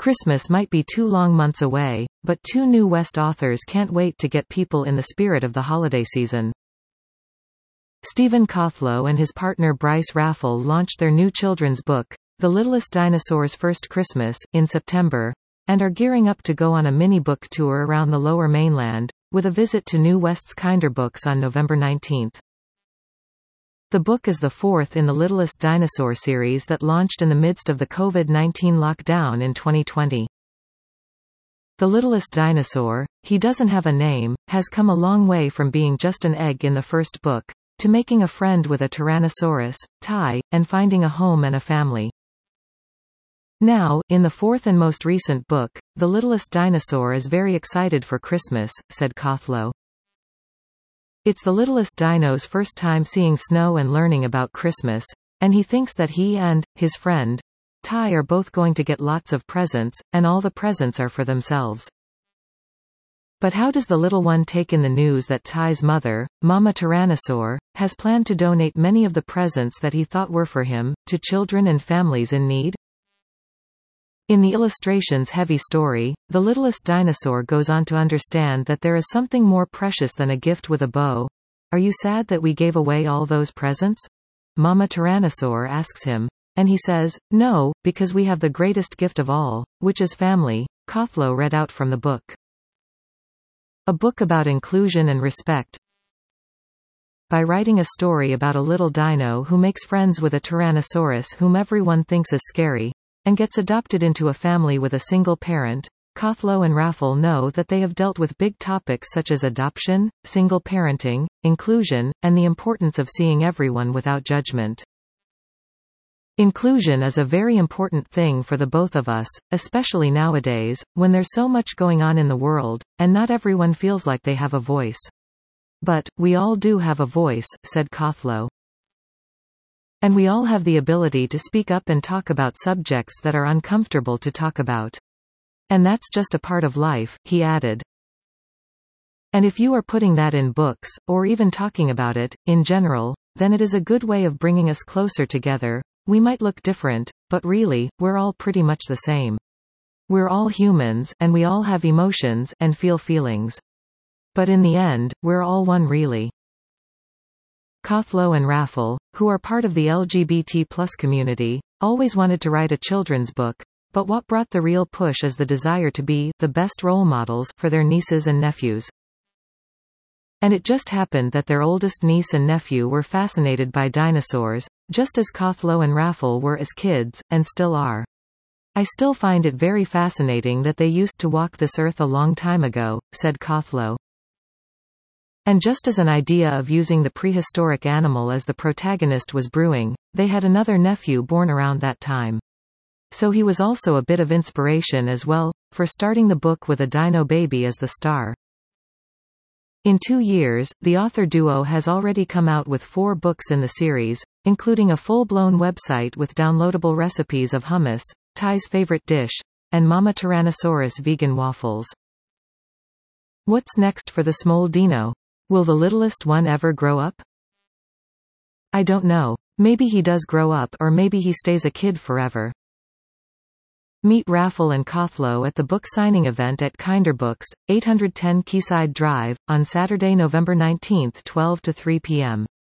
Christmas might be 2 long months away, but 2 New West authors can't wait to get people in the spirit of the holiday season. Stephen Kothlow and his partner Bryce Raffel launched their new children's book, The Littlest Dinosaur's First Christmas, in September, and are gearing up to go on a mini-book tour around the Lower Mainland, with a visit to New West's Kinderbooks on November 19. The book is the 4th in the Littlest Dinosaur series that launched in the midst of the COVID-19 lockdown in 2020. The Littlest Dinosaur, He Doesn't Have a Name, has come a long way from being just an egg in the first book, to making a friend with a Tyrannosaurus, Ty, and finding a home and a family. Now, in the 4th and most recent book, The Littlest Dinosaur is very excited for Christmas, said Kothlow. It's the littlest dino's first time seeing snow and learning about Christmas, and he thinks that he and his friend, Ty, are both going to get lots of presents, and all the presents are for themselves. But how does the little one take in the news that Ty's mother, Mama Tyrannosaur, has planned to donate many of the presents that he thought were for him, to children and families in need? In the illustration's heavy story, the littlest dinosaur goes on to understand that there is something more precious than a gift with a bow. Are you sad that we gave away all those presents? Mama Tyrannosaur asks him. And he says, no, because we have the greatest gift of all, which is family, Kothlow read out from the book. A book about inclusion and respect. By writing a story about a little dino who makes friends with a Tyrannosaurus whom everyone thinks is scary, and gets adopted into a family with a single parent, Kothlow and Raffel know that they have dealt with big topics such as adoption, single parenting, inclusion, and the importance of seeing everyone without judgment. Inclusion is a very important thing for the both of us, especially nowadays, when there's so much going on in the world, and not everyone feels like they have a voice. But, we all do have a voice, said Kothlow. And we all have the ability to speak up and talk about subjects that are uncomfortable to talk about. And that's just a part of life, he added. And if you are putting that in books, or even talking about it, in general, then it is a good way of bringing us closer together. We might look different, but really, we're all pretty much the same. We're all humans, and we all have emotions, and feel feelings. But in the end, we're all one really. Kothlow and Raffel, who are part of the LGBT+ community, always wanted to write a children's book, but what brought the real push is the desire to be the best role models for their nieces and nephews. And it just happened that their oldest niece and nephew were fascinated by dinosaurs, just as Kothlow and Raffel were as kids, and still are. I still find it very fascinating that they used to walk this earth a long time ago, said Kothlow. And just as an idea of using the prehistoric animal as the protagonist was brewing, they had another nephew born around that time. So he was also a bit of inspiration as well, for starting the book with a dino baby as the star. In 2 years, the author duo has already come out with 4 books in the series, including a full-blown website with downloadable recipes of hummus, Ty's favorite dish, and Mama Tyrannosaurus vegan waffles. What's next for the small dino? Will the littlest one ever grow up? I don't know. Maybe he does grow up, or maybe he stays a kid forever. Meet Raffel and Kothlow at the book signing event at Kinderbooks, 810 Quayside Drive, on Saturday, November 19, 12 to 3 p.m.